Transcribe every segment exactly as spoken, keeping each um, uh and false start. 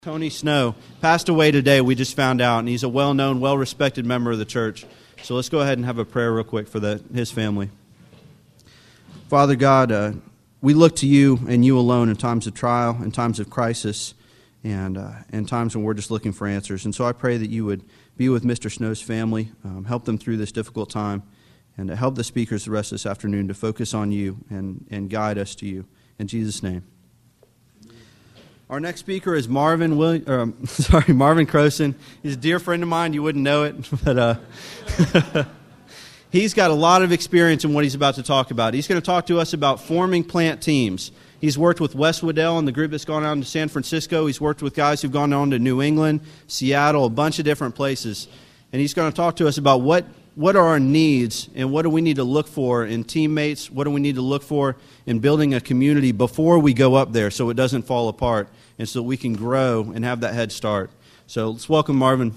Tony Snow passed away today, we just found out, and he's a well-known, well-respected member of the church. So let's go ahead and have a prayer real quick for the, his family. Father God, uh, we look to you and you alone in times of trial, in times of crisis, and uh, in times when we're just looking for answers. And so I pray that you would be with Mister Snow's family, um, help them through this difficult time, and to help the speakers the rest of this afternoon to focus on you and, and guide us to you. In Jesus' name. Our next speaker is Marvin William, um, sorry, Marvin Croson. He's a dear friend of mine. You wouldn't know it, but uh, he's got a lot of experience in what he's about to talk about. He's going to talk to us about forming plant teams. He's worked with Wes Waddell and the group that's gone out to San Francisco. He's worked with guys who've gone on to New England, Seattle, a bunch of different places. And he's going to talk to us about what, what are our needs and what do we need to look for in teammates, what do we need to look for in building a community before we go up there so it doesn't fall apart and so we can grow and have that head start. So let's welcome Marvin.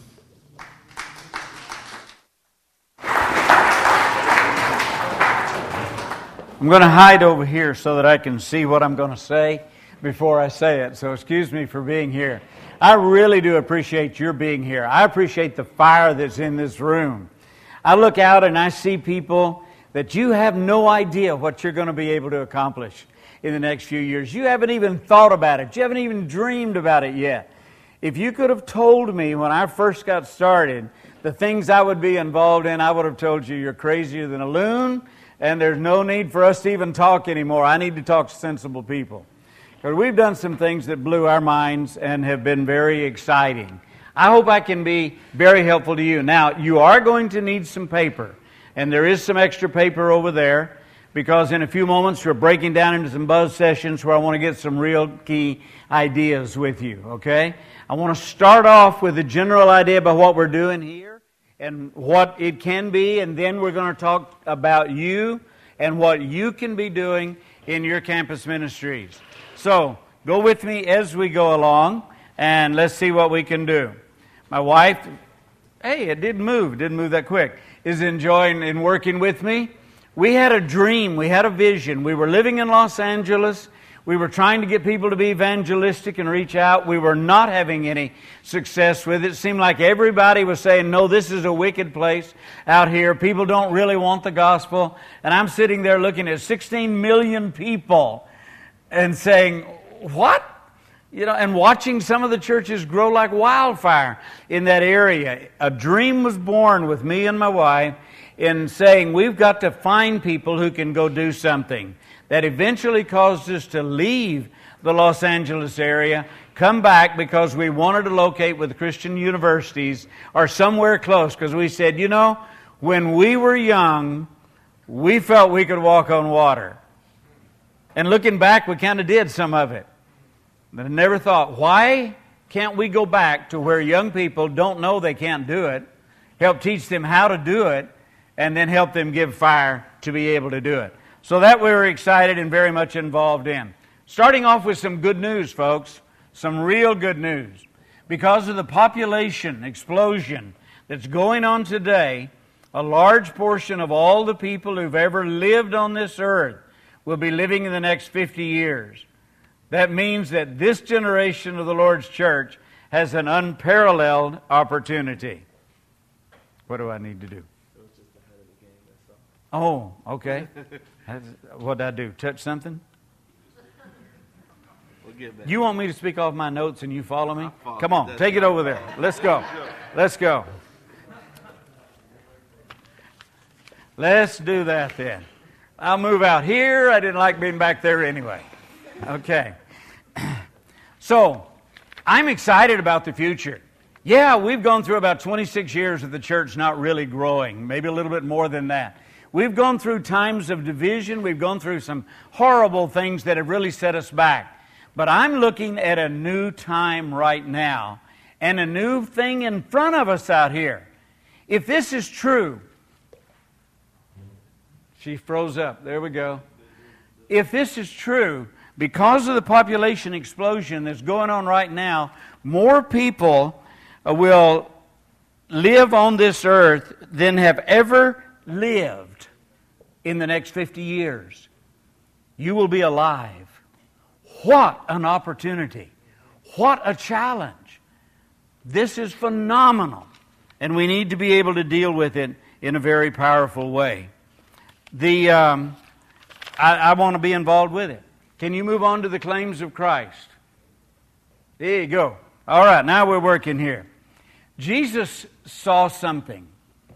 I'm going to hide over here so that I can see what I'm going to say before I say it. So excuse me for being here. I really do appreciate your being here. I appreciate the fire that's in this room. I look out and I see people that you have no idea what you're going to be able to accomplish in the next few years. You haven't even thought about it. You haven't even dreamed about it yet. If you could have told me when I first got started the things I would be involved in, I would have told you you're crazier than a loon and there's no need for us to even talk anymore. I need to talk to sensible people. Because we've done some things that blew our minds and have been very exciting. I hope I can be very helpful to you. Now, you are going to need some paper. And there is some extra paper over there. Because in a few moments, we're breaking down into some buzz sessions where I want to get some real key ideas with you. Okay? I want to start off with a general idea about what we're doing here and what it can be. And then we're going to talk about you and what you can be doing in your campus ministries. So, go with me as we go along, and let's see what we can do. My wife, hey, it didn't move, it didn't move that quick, is enjoying and working with me. We had a dream, we had a vision. We were living in Los Angeles. We were trying to get people to be evangelistic and reach out. We were not having any success with it. It seemed like everybody was saying, no, this is a wicked place out here. People don't really want the gospel. And I'm sitting there looking at sixteen million people and saying, what? You know, and watching some of the churches grow like wildfire in that area. A dream was born with me and my wife in saying we've got to find people who can go do something. That eventually caused us to leave the Los Angeles area, come back because we wanted to locate with Christian universities or somewhere close, because we said, you know, when we were young, we felt we could walk on water. And looking back, we kind of did some of it. But I never thought, why can't we go back to where young people don't know they can't do it, help teach them how to do it, and then help them give fire to be able to do it. So that we were excited and very much involved in. Starting off with some good news, folks. Some real good news. Because of the population explosion that's going on today, a large portion of all the people who've ever lived on this earth will be living in the next fifty years. That means that this generation of the Lord's church has an unparalleled opportunity. What do I need to do? Oh, okay. What did I do? Touch something? You want me to speak off my notes and you follow me? Come on, take it over there. Let's go. Let's go. Let's do that then. I'll move out here. I didn't like being back there anyway. Okay. So, I'm excited about the future. Yeah, we've gone through about twenty-six years of the church not really growing, maybe a little bit more than that. We've gone through times of division. We've gone through some horrible things that have really set us back. But I'm looking at a new time right now and a new thing in front of us out here. If this is true, she froze up. There we go. If this is true, because of the population explosion that's going on right now, more people will live on this earth than have ever lived in the next fifty years. You will be alive. What an opportunity. What a challenge. This is phenomenal. And we need to be able to deal with it in a very powerful way. The um, I, I want to be involved with it. Can you move on to the claims of Christ? There you go. All right, now we're working here. Jesus saw something.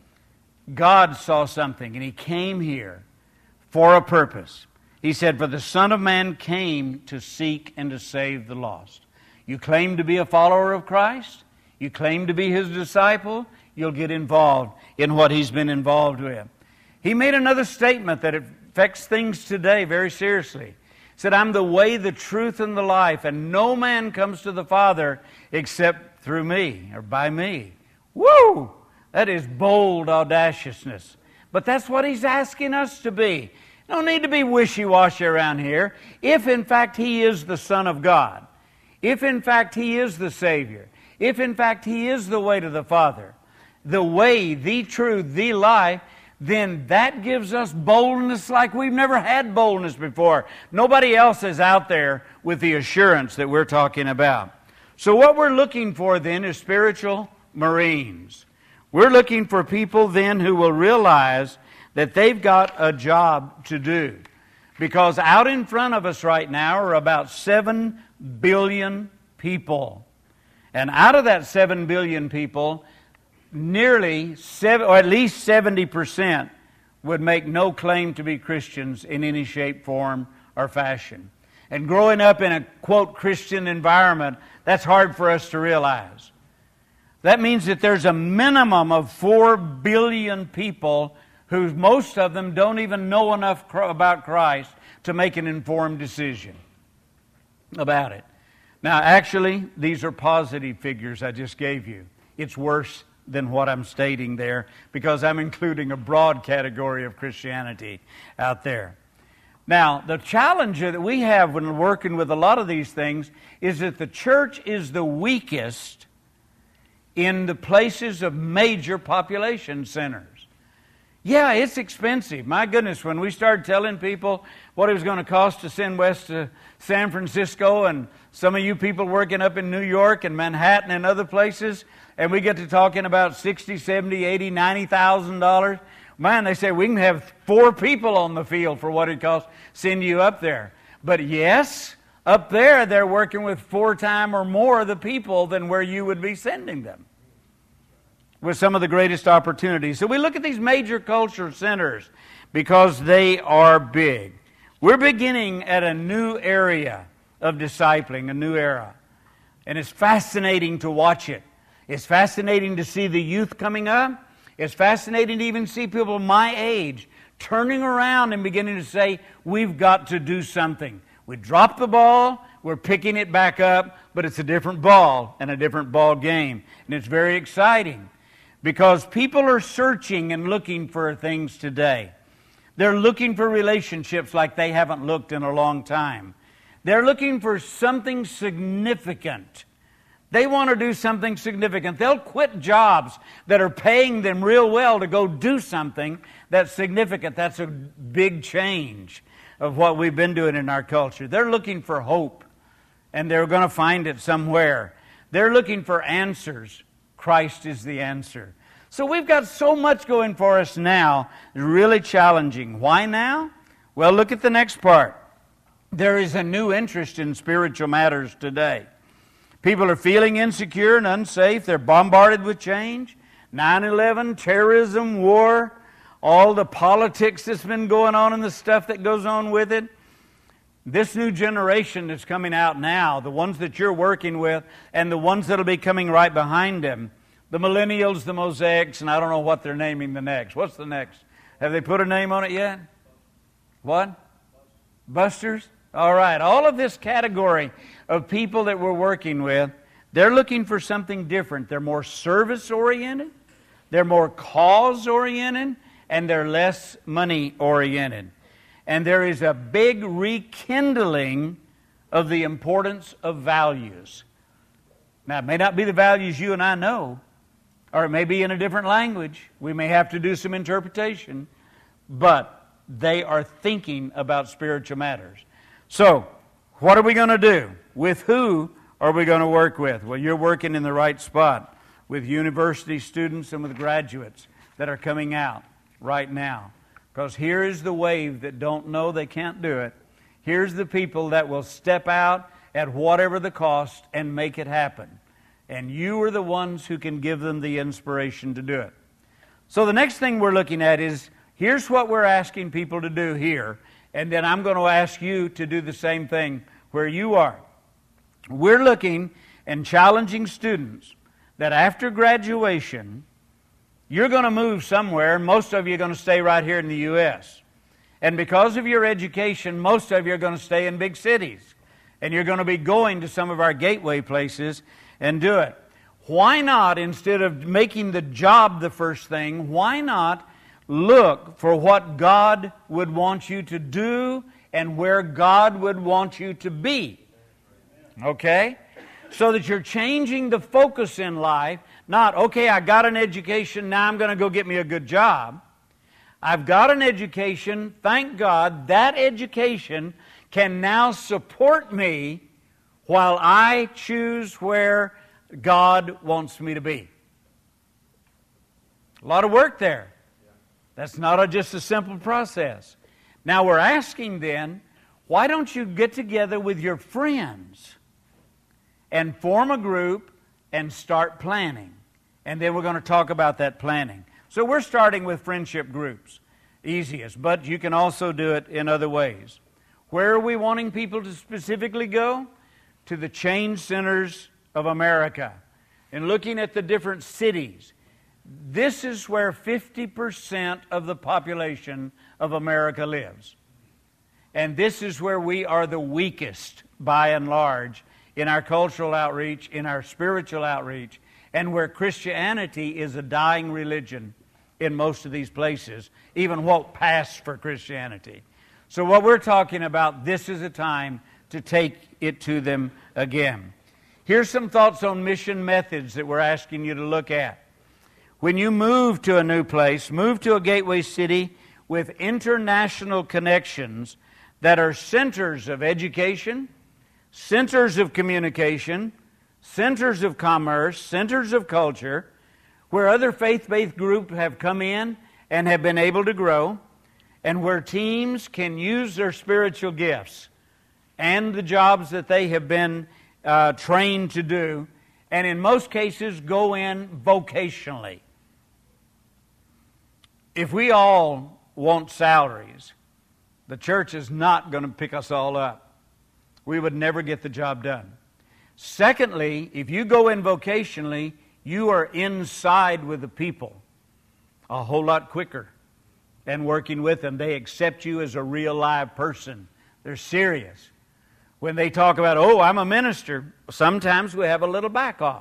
God saw something, and He came here for a purpose. He said, "For the Son of Man came to seek and to save the lost." You claim to be a follower of Christ? You claim to be His disciple? You'll get involved in what He's been involved with. He made another statement that affects things today very seriously. He said, "I'm the way, the truth, and the life, and no man comes to the Father except through me," or by me. Woo! That is bold audaciousness. But that's what He's asking us to be. No need to be wishy-washy around here. If in fact He is the Son of God, if in fact He is the Savior, if in fact He is the way to the Father, the way, the truth, the life, then that gives us boldness like we've never had boldness before. Nobody else is out there with the assurance that we're talking about. So what we're looking for then is spiritual Marines. We're looking for people then who will realize that they've got a job to do. Because out in front of us right now are about seven billion people. And out of that seven billion people, nearly, seven, or at least seventy percent would make no claim to be Christians in any shape, form, or fashion. And growing up in a, quote, Christian environment, that's hard for us to realize. That means that there's a minimum of four billion people who most of them don't even know enough about Christ to make an informed decision about it. Now, actually, these are positive figures I just gave you. It's worse than what I'm stating there because I'm including a broad category of Christianity out there. Now, the challenge that we have when we're working with a lot of these things is that the church is the weakest in the places of major population centers. Yeah, it's expensive. My goodness, when we started telling people what it was going to cost to send west to San Francisco, and some of you people working up in New York and Manhattan and other places, and we get to talking about sixty, seventy, eighty, ninety thousand dollars, man, they say we can have four people on the field for what it costs to send you up there. But yes, up there they're working with four times or more of the people than where you would be sending them, with some of the greatest opportunities. So we look at these major culture centers because they are big. We're beginning at a new area of discipling, a new era. And it's fascinating to watch it. It's fascinating to see the youth coming up. It's fascinating to even see people my age turning around and beginning to say, we've got to do something. We dropped the ball, we're picking it back up, but it's a different ball and a different ball game. And it's very exciting. Because people are searching and looking for things today. They're looking for relationships like they haven't looked in a long time. They're looking for something significant. They want to do something significant. They'll quit jobs that are paying them real well to go do something that's significant. That's a big change of what we've been doing in our culture. They're looking for hope, and they're going to find it somewhere. They're looking for answers. Christ is the answer. So we've got so much going for us now. It's really challenging. Why now? Well, look at the next part. There is a new interest in spiritual matters today. People are feeling insecure and unsafe. They're bombarded with change. nine eleven, terrorism, war, all the politics that's been going on and the stuff that goes on with it. This new generation that's coming out now, the ones that you're working with and the ones that'll be coming right behind them, the millennials, the mosaics, and I don't know what they're naming the next. What's the next? Have they put a name on it yet? What? Busters? All right. All of this category of people that we're working with, they're looking for something different. They're more service-oriented, they're more cause-oriented, and they're less money-oriented. And there is a big rekindling of the importance of values. Now, it may not be the values you and I know, or it may be in a different language. We may have to do some interpretation, but they are thinking about spiritual matters. So, what are we going to do? With who are we going to work with? Well, you're working in the right spot with university students and with graduates that are coming out right now. Because here is the wave that don't know they can't do it. Here's the people that will step out at whatever the cost and make it happen. And you are the ones who can give them the inspiration to do it. So the next thing we're looking at is, here's what we're asking people to do here. And then I'm going to ask you to do the same thing where you are. We're looking and challenging students that after graduation, you're going to move somewhere, and most of you are going to stay right here in the U S And because of your education, most of you are going to stay in big cities. And you're going to be going to some of our gateway places and do it. Why not, instead of making the job the first thing, why not look for what God would want you to do and where God would want you to be? Okay? So that you're changing the focus in life. Not, okay, I got an education, now I'm going to go get me a good job. I've got an education, thank God, that education can now support me while I choose where God wants me to be. A lot of work there. That's not a, just a simple process. Now we're asking then, why don't you get together with your friends and form a group and start planning? And then we're going to talk about that planning. So we're starting with friendship groups, easiest, but you can also do it in other ways. Where are we wanting people to specifically go? To the change centers of America. And looking at the different cities. This is where fifty percent of the population of America lives. And this is where we are the weakest, by and large, in our cultural outreach, in our spiritual outreach, and where Christianity is a dying religion in most of these places, even what passed for Christianity. So what we're talking about, this is a time to take it to them again. Here's some thoughts on mission methods that we're asking you to look at. When you move to a new place, move to a gateway city with international connections that are centers of education, centers of communication, centers of commerce, centers of culture, where other faith-based groups have come in and have been able to grow, and where teams can use their spiritual gifts and the jobs that they have been uh, trained to do, and in most cases go in vocationally. If we all want salaries, the church is not going to pick us all up. We would never get the job done. Secondly, if you go in vocationally, you are inside with the people a whole lot quicker and working with them. They accept you as a real live person. They're serious. When they talk about, oh, I'm a minister, sometimes we have a little back off.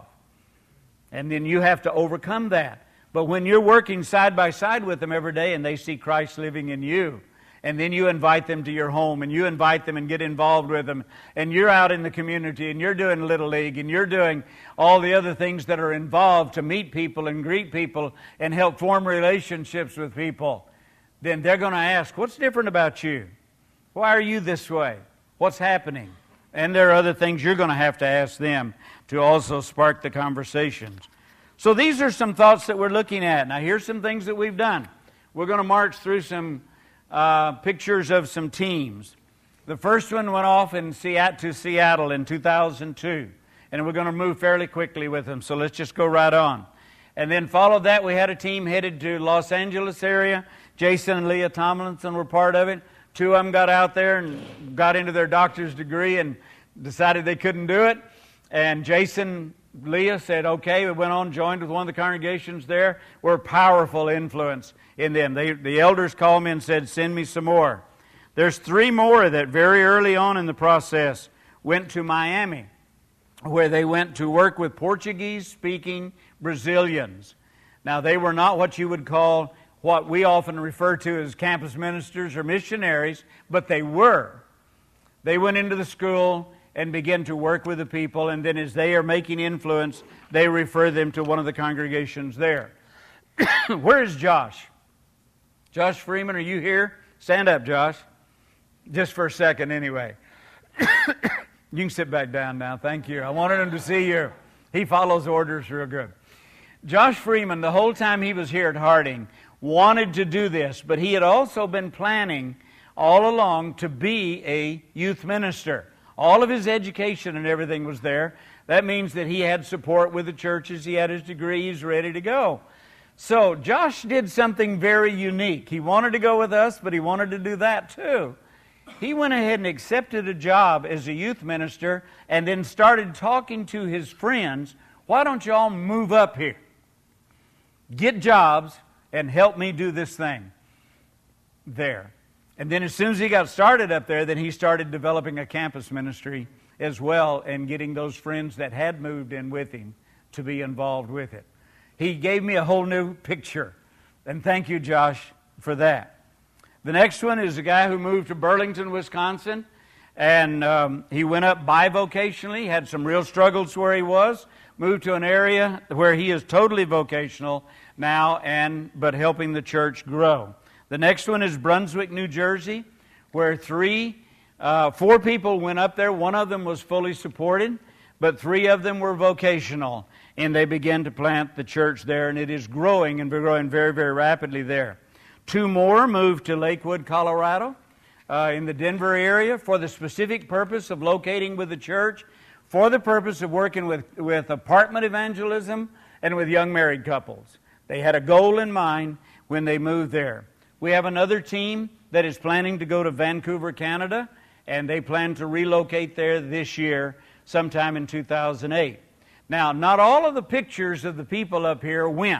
And then you have to overcome that. But when you're working side by side with them every day and they see Christ living in you, and then you invite them to your home, and you invite them and get involved with them, and you're out in the community, and you're doing Little League, and you're doing all the other things that are involved to meet people and greet people and help form relationships with people, then they're going to ask, what's different about you? Why are you this way? What's happening? And there are other things you're going to have to ask them to also spark the conversations. So these are some thoughts that we're looking at. Now here's some things that we've done. We're going to march through some uh, pictures of some teams. The first one went off in Seattle, to Seattle in two thousand two. And we're going to move fairly quickly with them. So let's just go right on. And then followed that, we had a team headed to Los Angeles area. Jason and Leah Tomlinson were part of it. Two of them got out there and got into their doctor's degree and decided they couldn't do it. And Jason, Leah said, okay, we went on, joined with one of the congregations there. We're a powerful influence in them. They, the elders called me and said, send me some more. There's three more that very early on in the process went to Miami, where they went to work with Portuguese-speaking Brazilians. Now, they were not what you would call what we often refer to as campus ministers or missionaries, but they were. They went into the school and began to work with the people, and then as they are making influence, they refer them to one of the congregations there. Where is Josh? Josh Freeman, are you here? Stand up, Josh. Just for a second, anyway. You can sit back down now. Thank you. I wanted him to see you. He follows orders real good. Josh Freeman, the whole time he was here at Harding, wanted to do this, but he had also been planning all along to be a youth minister. All of his education and everything was there. That means that he had support with the churches. He had his degree. He's ready to go. So Josh did something very unique. He wanted to go with us, but he wanted to do that too. He went ahead and accepted a job as a youth minister and then started talking to his friends, why don't you all move up here? Get jobs and help me do this thing there. And then as soon as he got started up there, then he started developing a campus ministry as well and getting those friends that had moved in with him to be involved with it. He gave me a whole new picture. And thank you, Josh, for that. The next one is a guy who moved to Burlington, Wisconsin. And um, he went up bivocationally, had some real struggles where he was, moved to an area where he is totally vocational now, and but helping the church grow. The next one is Brunswick, New Jersey, where three, uh, four people went up there. One of them was fully supported, but three of them were vocational. And they began to plant the church there, and it is growing, and we're growing very, very rapidly there. Two more moved to Lakewood, Colorado, uh, in the Denver area for the specific purpose of locating with the church, for the purpose of working with, with apartment evangelism and with young married couples. They had a goal in mind when they moved there. We have another team that is planning to go to Vancouver, Canada, and they plan to relocate there this year, sometime in two thousand eight. Now, not all of the pictures of the people up here went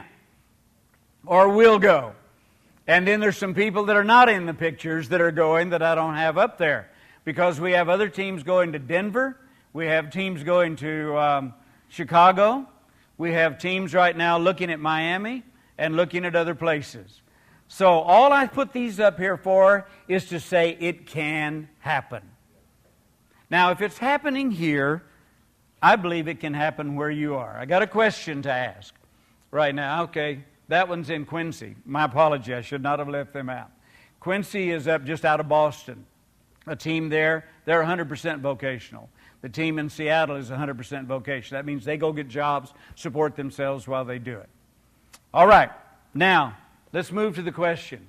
or will go. And then there's some people that are not in the pictures that are going that I don't have up there, because we have other teams going to Denver. We have teams going to um, Chicago. We have teams right now looking at Miami and looking at other places. So all I put these up here for is to say it can happen. Now, if it's happening here, I believe it can happen where you are. I got a question to ask right now. Okay, that one's in Quincy. My apology, I should not have left them out. Quincy is up just out of Boston. A team there, they're one hundred percent vocational. The team in Seattle is one hundred percent vocational. That means they go get jobs, support themselves while they do it. All right, now let's move to the question.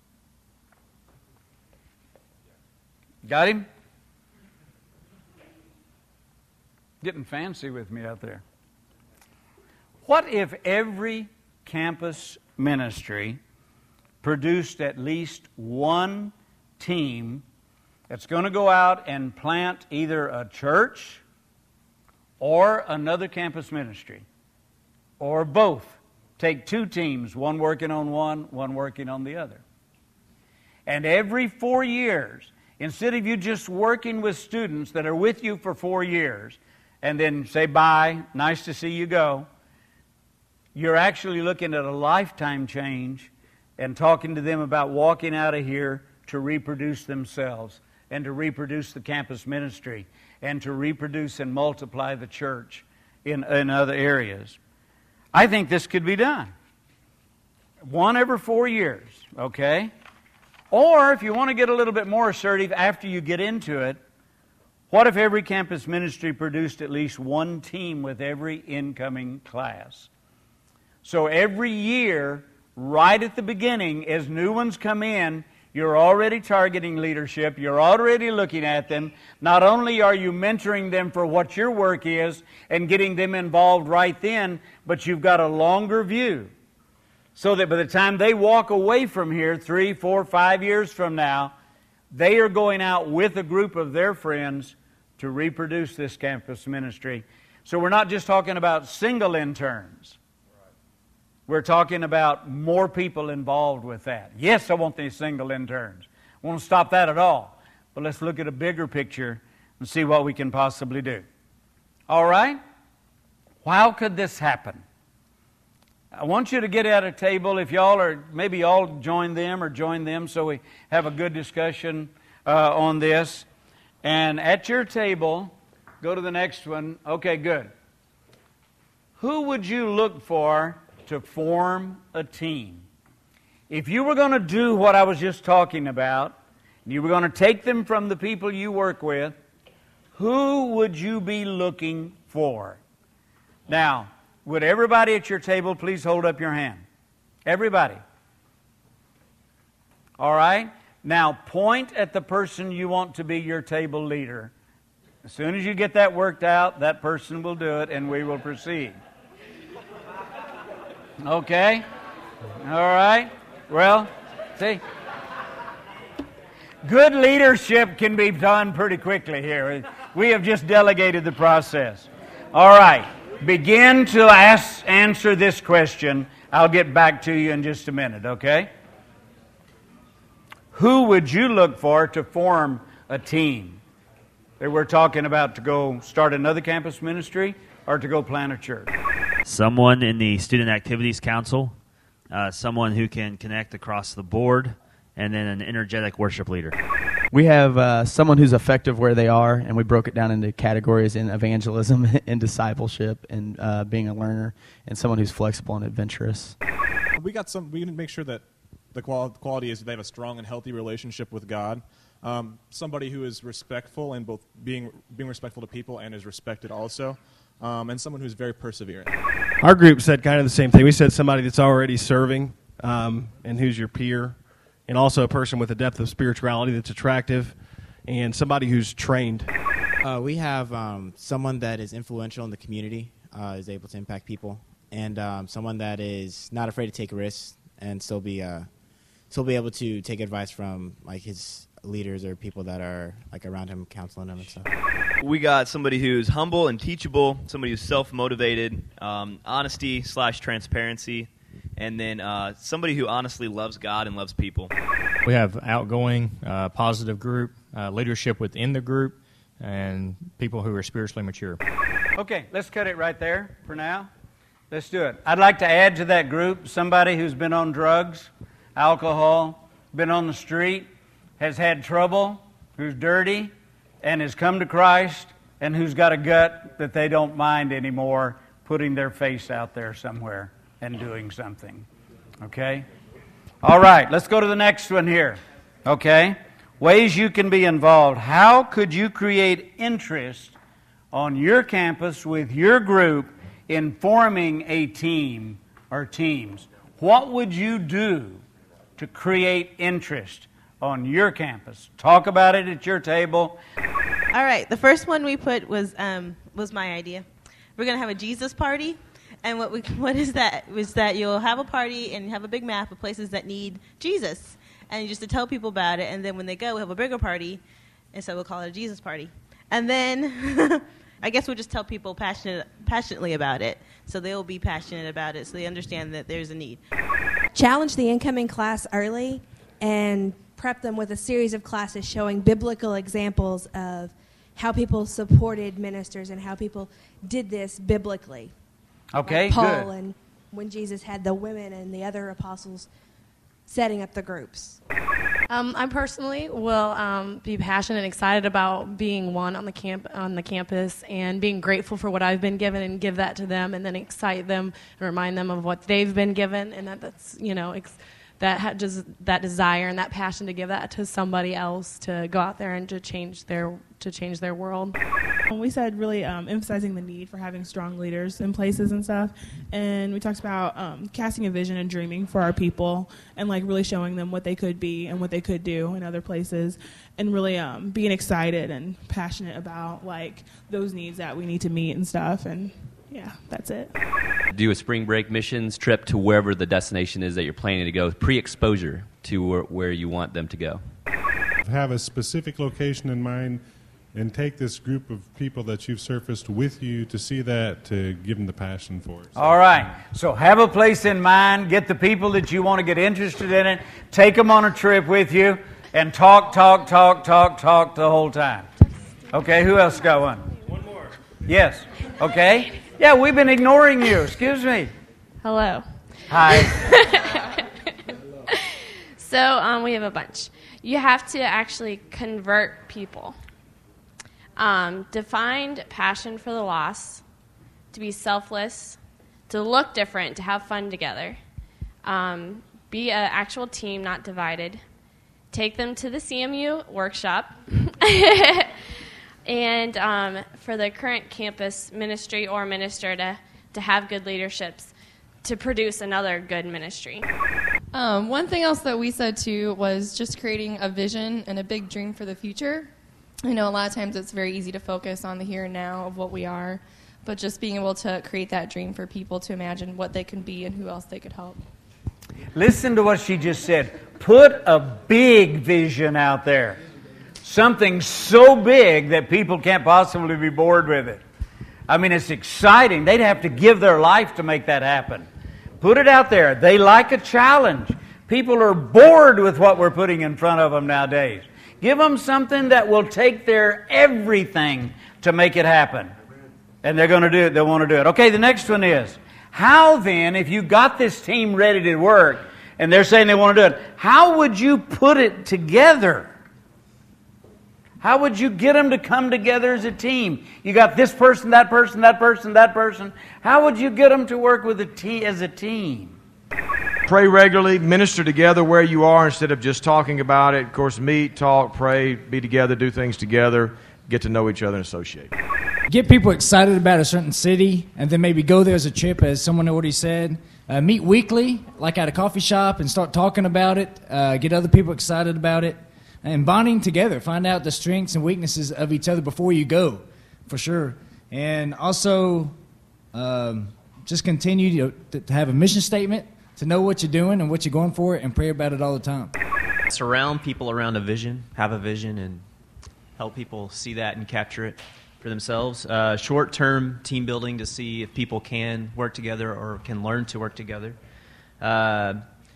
Got him? Getting fancy with me out there. What if every campus ministry produced at least one team that's going to go out and plant either a church or another campus ministry, or both? Take two teams, one working on one, one working on the other. And every four years, instead of you just working with students that are with you for four years, and then say bye, nice to see you go, you're actually looking at a lifetime change and talking to them about walking out of here to reproduce themselves and to reproduce the campus ministry and to reproduce and multiply the church in, in other areas. I think this could be done. One every four years, okay? Or if you want to get a little bit more assertive after you get into it, what if every campus ministry produced at least one team with every incoming class? So every year, right at the beginning, as new ones come in, you're already targeting leadership. You're already looking at them. Not only are you mentoring them for what your work is and getting them involved right then, but you've got a longer view. So that by the time they walk away from here, three, four, five years from now, they are going out with a group of their friends to reproduce this campus ministry. So we're not just talking about single interns. We're talking about more people involved with that. Yes, I want these single interns. I won't stop that at all. But let's look at a bigger picture and see what we can possibly do. All right? How could this happen? I want you to get at a table. If y'all are, maybe y'all join them or join them so we have a good discussion uh, on this. And at your table, go to the next one. Okay, good. Who would you look for to form a team? If you were going to do what I was just talking about, and you were going to take them from the people you work with, Who would you be looking for? Now, would everybody at your table please hold up your hand? Everybody. All right? Now, point at the person you want to be your table leader. As soon as you get that worked out, that person will do it, and we will proceed. Okay? All right? Well, see? Good leadership can be done pretty quickly here. We have just delegated the process. All right. Begin to ask, answer this question. I'll get back to you in just a minute, okay? Who would you look for to form a team? That we're talking about to go start another campus ministry or to go plant a church? Someone in the Student Activities Council, uh, someone who can connect across the board, and then an energetic worship leader. We have uh, someone who's effective where they are, and we broke it down into categories in evangelism and discipleship and uh, being a learner, and someone who's flexible and adventurous. We got some. We need to make sure that the qual- quality is they have a strong and healthy relationship with God. Um, somebody who is respectful and both being being respectful to people and is respected also, um, and someone who's very perseverant. Our group said kind of the same thing. We said somebody that's already serving um, and who's your peer, and also a person with a depth of spirituality that's attractive, and somebody who's trained. Uh, we have um, someone that is influential in the community, uh, is able to impact people, and um, someone that is not afraid to take risks and still be uh, still be able to take advice from like his leaders or people that are like around him, counseling him and stuff. We got somebody who's humble and teachable, somebody who's self-motivated, um, honesty slash transparency, and then uh, somebody who honestly loves God and loves people. We have outgoing, uh, positive group, uh, leadership within the group, and people who are spiritually mature. Okay, let's cut it right there for now. Let's do it. I'd like to add to that group somebody who's been on drugs, alcohol, been on the street, has had trouble, who's dirty, and has come to Christ, and who's got a gut that they don't mind anymore putting their face out there somewhere and doing something. Okay? All right, let's go to the next one here. Okay? Ways you can be involved. How could you create interest on your campus with your group in forming a team or teams? What would you do to create interest on your campus? Talk about it at your table. All right, the first one we put was um, was my idea. We're going to have a Jesus party. And what we, what is that? Is that you'll have a party and you have a big map of places that need Jesus. And just to tell people about it. And then when they go, we'll have a bigger party. And so we'll call it a Jesus party. And then I guess we'll just tell people passionate, passionately about it. So they'll be passionate about it so they understand that there's a need. Challenge the incoming class early and prep them with a series of classes showing biblical examples of how people supported ministers and how people did this biblically. Okay, like Paul good. And when Jesus had the women and the other apostles setting up the groups. Um, I personally will um, be passionate and excited about being one on the camp on the campus and being grateful for what I've been given and give that to them, and then excite them and remind them of what they've been given, and that that's you know ex- that ha- just that desire and that passion to give that to somebody else to go out there and to change their to change their world. We said really um, emphasizing the need for having strong leaders in places and stuff, and we talked about um, casting a vision and dreaming for our people, and like really showing them what they could be and what they could do in other places, and really um, being excited and passionate about like those needs that we need to meet and stuff. And yeah, that's it. Do a spring break missions trip to wherever the destination is that you're planning to go, pre-exposure to where, where you want them to go. Have a specific location in mind and take this group of people that you've surfaced with you to see that, to give them the passion for it. So. All right. So have a place in mind. Get the people that you want to get interested in it. Take them on a trip with you and talk, talk, talk, talk, talk the whole time. Okay, who else got one? One more. Yes. Okay. Yeah, we've been ignoring you. Excuse me. Hello. Hi. So um, we have a bunch. You have to actually convert people. Um, define passion for the lost, to be selfless, to look different, to have fun together. Um, be an actual team, not divided. Take them to the C M U workshop. and um, for the current campus ministry or minister to, to have good leaderships to produce another good ministry. Um, one thing else that we said too was just creating a vision and a big dream for the future. You know, a lot of times it's very easy to focus on the here and now of what we are, but just being able to create that dream for people to imagine what they can be and who else they could help. Listen to what she just said. Put a big vision out there. Something so big that people can't possibly be bored with it. I mean, it's exciting. They'd have to give their life to make that happen. Put it out there. They like a challenge. People are bored with what we're putting in front of them nowadays. Give them something that will take their everything to make it happen. And they're going to do it. They want to do it. Okay, the next one is, how then, if you got this team ready to work, and they're saying they want to do it, how would you put it together? How would you get them to come together as a team? You got this person, that person, that person, that person. How would you get them to work with a te- as a team? Pray regularly, minister together where you are instead of just talking about it. Of course, meet, talk, pray, be together, do things together, get to know each other and associate. Get people excited about a certain city, and then maybe go there as a trip, as someone already said. Uh, meet weekly, like at a coffee shop, and start talking about it. Uh, get other people excited about it. And bonding together. Find out the strengths and weaknesses of each other before you go, for sure. And also, um, just continue to, to have a mission statement, to know what you're doing and what you're going for, and pray about it all the time. Surround people around a vision, have a vision, and help people see that and capture it for themselves. Uh, short-term team building to see if people can work together or can learn to work together. Uh,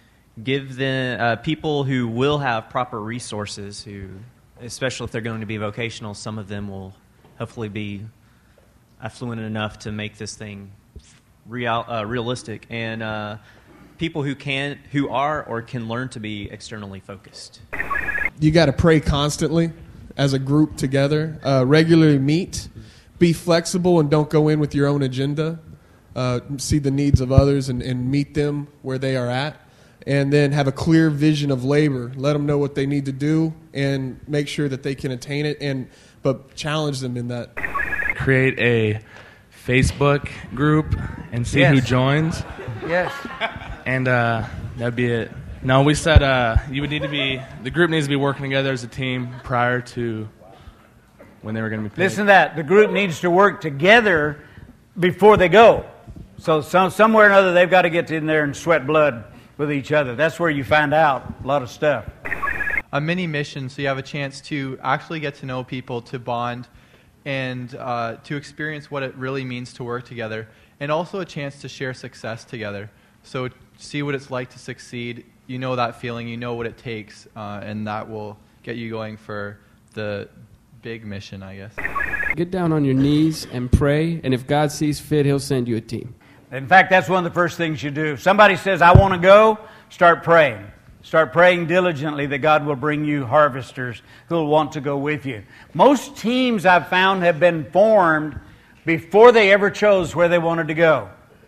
give the uh, people who will have proper resources, who, especially if they're going to be vocational, some of them will hopefully be affluent enough to make this thing real, uh, realistic. And uh, people who can, who are or can learn to be externally focused. You got to pray constantly as a group together. Uh, regularly meet. Be flexible and don't go in with your own agenda. Uh, see the needs of others and, and meet them where they are at. And then have a clear vision of labor. Let them know what they need to do and make sure that they can attain it, and but challenge them in that. Create a Facebook group and see Yes. who joins. Yes. And uh, that'd be it. No, we said uh, you would need to be, the group needs to be working together as a team prior to when they were going to be paid. Listen to that. The group needs to work together before they go. So some, somewhere or another, they've got to get in there and sweat blood with each other. That's where you find out a lot of stuff. A mini mission, so you have a chance to actually get to know people, to bond, and uh, to experience what it really means to work together, and also a chance to share success together. So see what it's like to succeed. You know that feeling, you know what it takes, uh, and that will get you going for the big mission, I guess. Get down on your knees and pray, and if God sees fit, He'll send you a team. In fact, that's one of the first things you do. If somebody says, I want to go, start praying. Start praying diligently that God will bring you harvesters who will want to go with you. Most teams I've found have been formed before they ever chose where they wanted to go.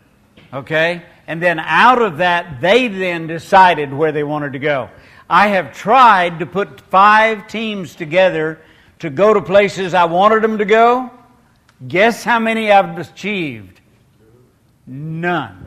Okay? And then out of that, they then decided where they wanted to go. I have tried to put five teams together to go to places I wanted them to go. Guess how many I've achieved? None.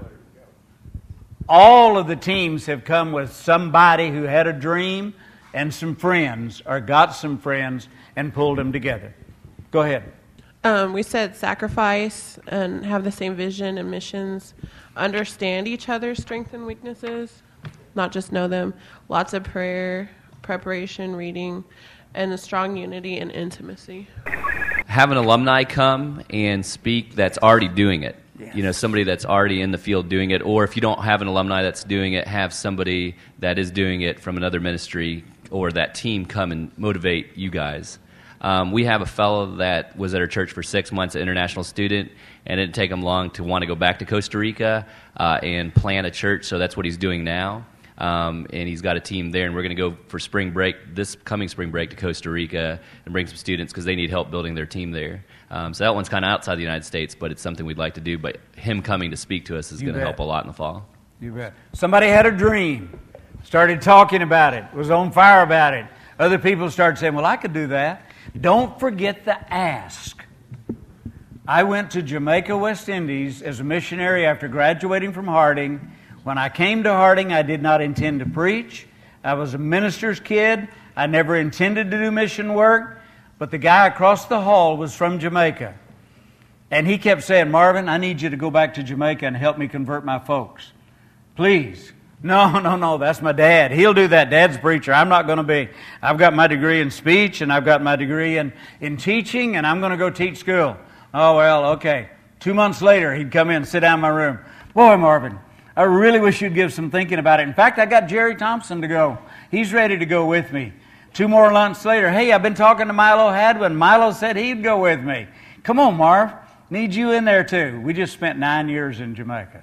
All of the teams have come with somebody who had a dream and some friends, or got some friends and pulled them together. Go ahead. Um, we said sacrifice and have the same vision and missions. Understand each other's strengths and weaknesses, not just know them. Lots of prayer, preparation, reading, and a strong unity and intimacy. Have an alumni come and speak that's already doing it. Yes. You know, somebody that's already in the field doing it. Or if you don't have an alumni that's doing it, have somebody that is doing it from another ministry or that team come and motivate you guys. Um, we have a fellow that was at our church for six months, an international student, and it didn't take him long to want to go back to Costa Rica uh, and plant a church, so that's what he's doing now. Um, and he's got a team there, and we're going to go for spring break, this coming spring break, to Costa Rica and bring some students because they need help building their team there. Um, so that one's kind of outside the United States, but it's something we'd like to do. But him coming to speak to us is You going to bet. help a lot in the fall. You bet. Somebody had a dream, started talking about it, was on fire about it. Other people started saying, well, I could do that. Don't forget the ask. I went to Jamaica, West Indies as a missionary after graduating from Harding. When I came to Harding, I did not intend to preach. I was a minister's kid. I never intended to do mission work. But the guy across the hall was from Jamaica. And he kept saying, Marvin, I need you to go back to Jamaica and help me convert my folks. Please. No, no, no, that's my dad. He'll do that. Dad's a preacher. I'm not going to be. I've got my degree in speech, and I've got my degree in, in teaching, and I'm going to go teach school. Oh, well, okay. Two months later, he'd come in and sit down in my room. Boy, Marvin, I really wish you'd give some thinking about it. In fact, I got Jerry Thompson to go. He's ready to go with me. Two more months later, hey, I've been talking to Milo Hadwin. Milo said he'd go with me. Come on, Marv. Need you in there too. We just spent nine years in Jamaica.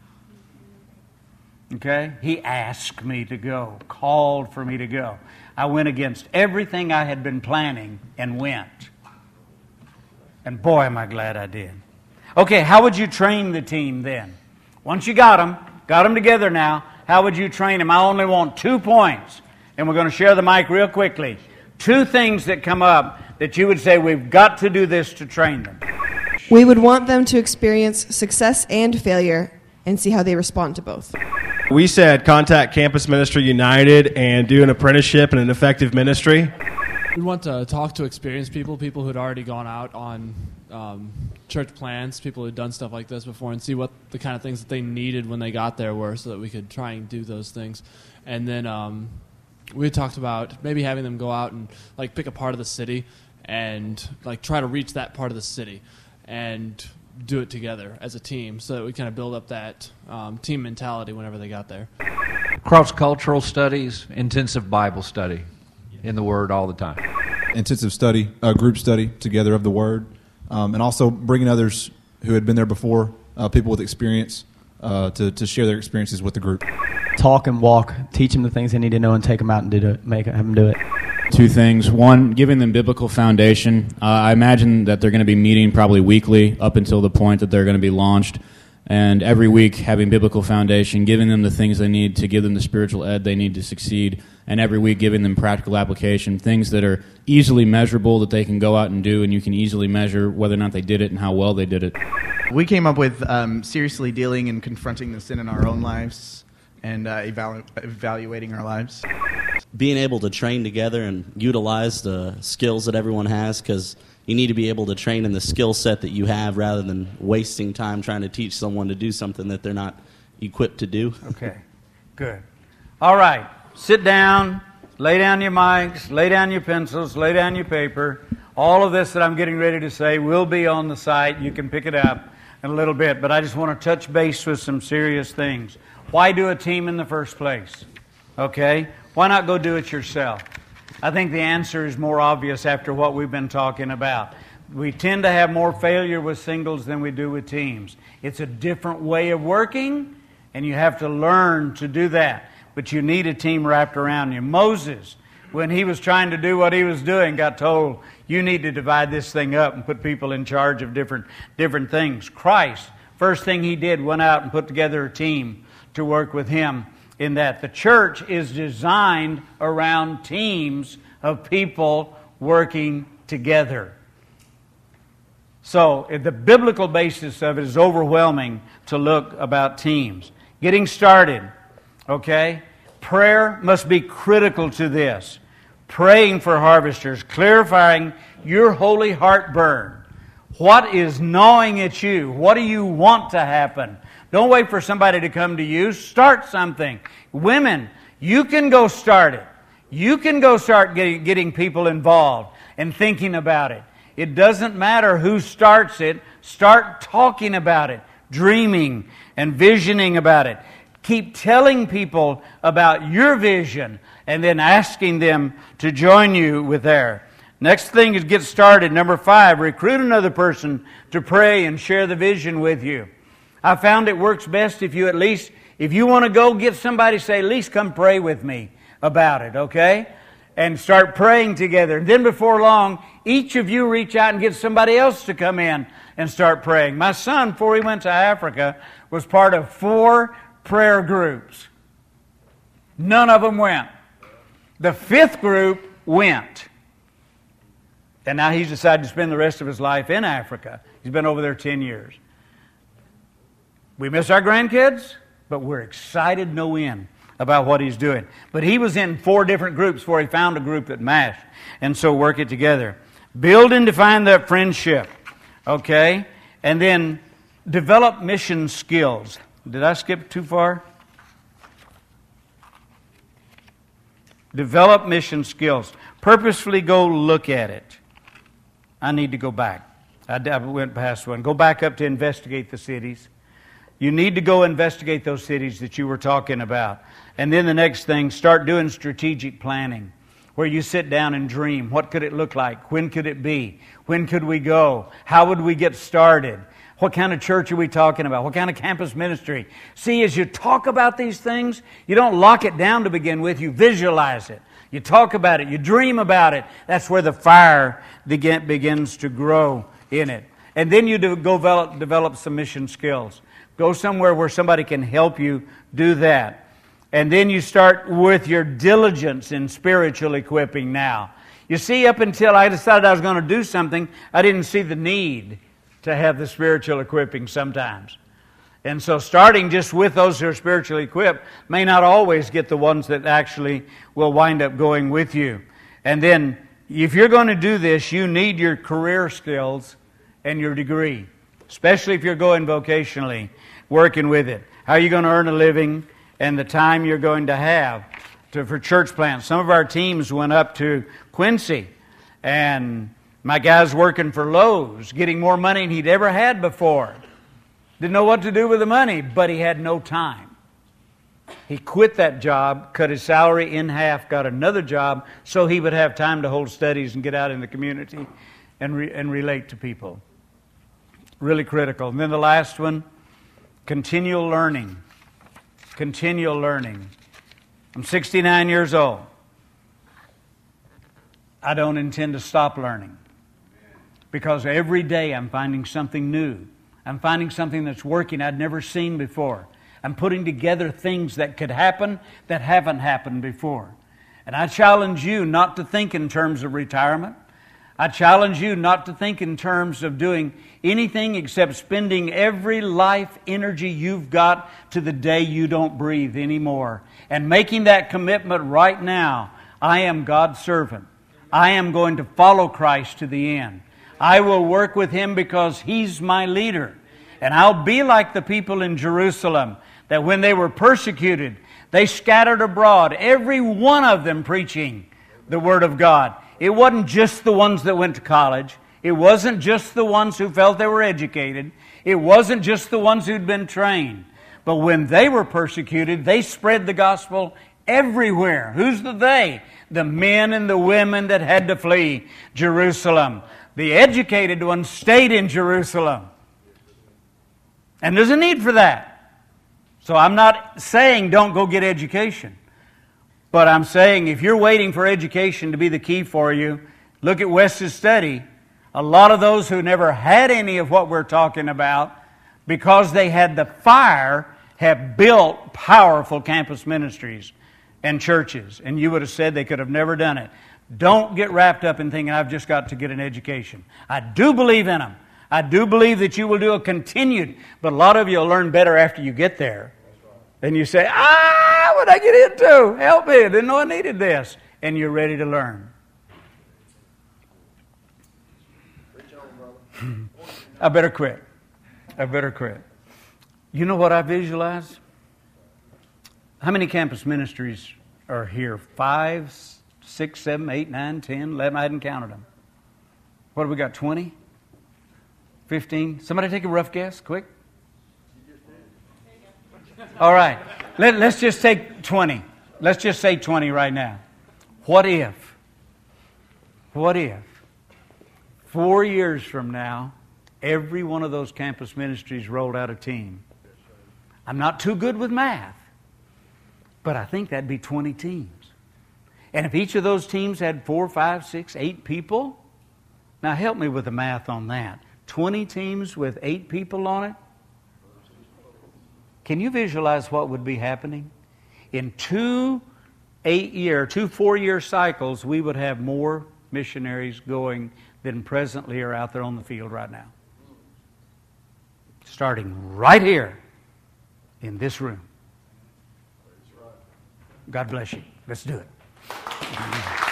Okay? He asked me to go, called for me to go. I went against everything I had been planning and went. And boy, am I glad I did. Okay, how would you train the team then? Once you got them, got them together now, how would you train them? I only want two points. And we're going to share the mic real quickly. Two things that come up that you would say we've got to do this to train them. We would want them to experience success and failure and see how they respond to both. We said contact Campus Ministry United and do an apprenticeship and an effective ministry. We want to talk to experienced people, people who had already gone out on um, church plans, people who had done stuff like this before, and see what the kind of things that they needed when they got there were so that we could try and do those things. And then um, we talked about maybe having them go out and like pick a part of the city and like try to reach that part of the city and do it together as a team so that we kind of build up that um, team mentality whenever they got there. Cross-cultural studies, intensive Bible study in the Word all the time. Intensive study, uh, group study together of the Word, um, and also bringing others who had been there before, uh, people with experience, uh, to, to share their experiences with the group. Talk and walk, teach them the things they need to know and take them out and do it, make it, have them do it. Two things. One, giving them biblical foundation. Uh, I imagine that they're going to be meeting probably weekly up until the point that they're going to be launched. And every week having biblical foundation, giving them the things they need to give them the spiritual ed they need to succeed. And every week giving them practical application, things that are easily measurable that they can go out and do, and you can easily measure whether or not they did it and how well they did it. We came up with um, seriously dealing and confronting the sin in our own lives and uh, evalu- evaluating our lives. Being able to train together and utilize the skills that everyone has, because you need to be able to train in the skill set that you have rather than wasting time trying to teach someone to do something that they're not equipped to do. Okay, good. All right, sit down, lay down your mics, lay down your pencils, lay down your paper. All of this that I'm getting ready to say will be on the site. You can pick it up in a little bit, but I just want to touch base with some serious things. Why do a team in the first place? Okay? Why not go do it yourself? I think the answer is more obvious after what we've been talking about. We tend to have more failure with singles than we do with teams. It's a different way of working, and you have to learn to do that. But you need a team wrapped around you. Moses, when he was trying to do what he was doing, got told, you need to divide this thing up and put people in charge of different, different things. Christ, first thing he did, went out and put together a team to work with him in that. The church is designed around teams of people working together. So the biblical basis of it is overwhelming to look about teams. Getting started, okay? Prayer must be critical to this. Praying for harvesters, clarifying your holy heart burn. What is gnawing at you? What do you want to happen? Don't wait for somebody to come to you. Start something. Women, you can go start it. You can go start getting, getting people involved and thinking about it. It doesn't matter who starts it. Start talking about it, dreaming and visioning about it. Keep telling people about your vision and then asking them to join you with theirs. Next thing is get started. Number five, recruit another person to pray and share the vision with you. I found it works best if you at least, if you want to go, get somebody, say, at least come pray with me about it, okay? And start praying together. And then before long, each of you reach out and get somebody else to come in and start praying. My son, before he went to Africa, was part of four prayer groups. None of them went. The fifth group went. And now he's decided to spend the rest of his life in Africa. He's been over there ten years. We miss our grandkids, but we're excited no end about what he's doing. But he was in four different groups before he found a group that matched. And so work it together. Build and define that friendship. Okay? And then develop mission skills. Did I skip too far? Develop mission skills. Purposefully go look at it. I need to go back. I went past one. Go back up to investigate the cities. You need to go investigate those cities that you were talking about. And then the next thing, start doing strategic planning, where you sit down and dream. What could it look like? When could it be? When could we go? How would we get started? What kind of church are we talking about? What kind of campus ministry? See, as you talk about these things, you don't lock it down to begin with. You visualize it. You talk about it. You dream about it. That's where the fire begins to grow in it. And then you do go develop, develop some mission skills. Go somewhere where somebody can help you do that. And then you start with your diligence in spiritual equipping now. You see, up until I decided I was going to do something, I didn't see the need to have the spiritual equipping sometimes. And so starting just with those who are spiritually equipped may not always get the ones that actually will wind up going with you. And then if you're going to do this, you need your career skills and your degree, especially if you're going vocationally, working with it. How are you going to earn a living and the time you're going to have to, for church plants? Some of our teams went up to Quincy, and my guy's working for Lowe's, getting more money than he'd ever had before. Didn't know what to do with the money, but he had no time. He quit that job, cut his salary in half, got another job so he would have time to hold studies and get out in the community and, re- and relate to people. Really critical. And then the last one, continual learning. Continual learning. I'm sixty-nine years old. I don't intend to stop learning, because every day I'm finding something new. I'm finding something that's working I'd never seen before. I'm putting together things that could happen that haven't happened before. And I challenge you not to think in terms of retirement. I challenge you not to think in terms of doing anything except spending every life energy you've got to the day you don't breathe anymore. And making that commitment right now. I am God's servant. I am going to follow Christ to the end. I will work with Him because He's my leader. And I'll be like the people in Jerusalem, that when they were persecuted, they scattered abroad, every one of them preaching the Word of God. It wasn't just the ones that went to college. It wasn't just the ones who felt they were educated. It wasn't just the ones who'd been trained. But when they were persecuted, they spread the gospel everywhere. Who's the they? The men and the women that had to flee Jerusalem. The educated ones stayed in Jerusalem. And there's a need for that. So I'm not saying don't go get education. But I'm saying if you're waiting for education to be the key for you, look at Wes's study. A lot of those who never had any of what we're talking about, because they had the fire, have built powerful campus ministries and churches. And you would have said they could have never done it. Don't get wrapped up in thinking, I've just got to get an education. I do believe in them. I do believe that you will do a continued, but a lot of you will learn better after you get there. And you say, ah, what did I get into? Help me. I didn't know I needed this. And you're ready to learn. I better quit. I better quit. You know what I visualize? How many campus ministries are here? Five, six, seven, eight, nine, ten, eleven. I hadn't counted them. What have we got? Twenty? Fifteen? Somebody take a rough guess, quick. All right. Let, let's just take twenty. Let's just say twenty right now. What if? What if? Four years from now, every one of those campus ministries rolled out a team. I'm not too good with math, but I think that'd be twenty teams. And if each of those teams had four, five, six, eight people, now help me with the math on that. twenty teams with eight people on it? Can you visualize what would be happening? In two eight-year, two four-year cycles, we would have more missionaries going than presently are out there on the field right now. Starting right here in this room. God bless you. Let's do it.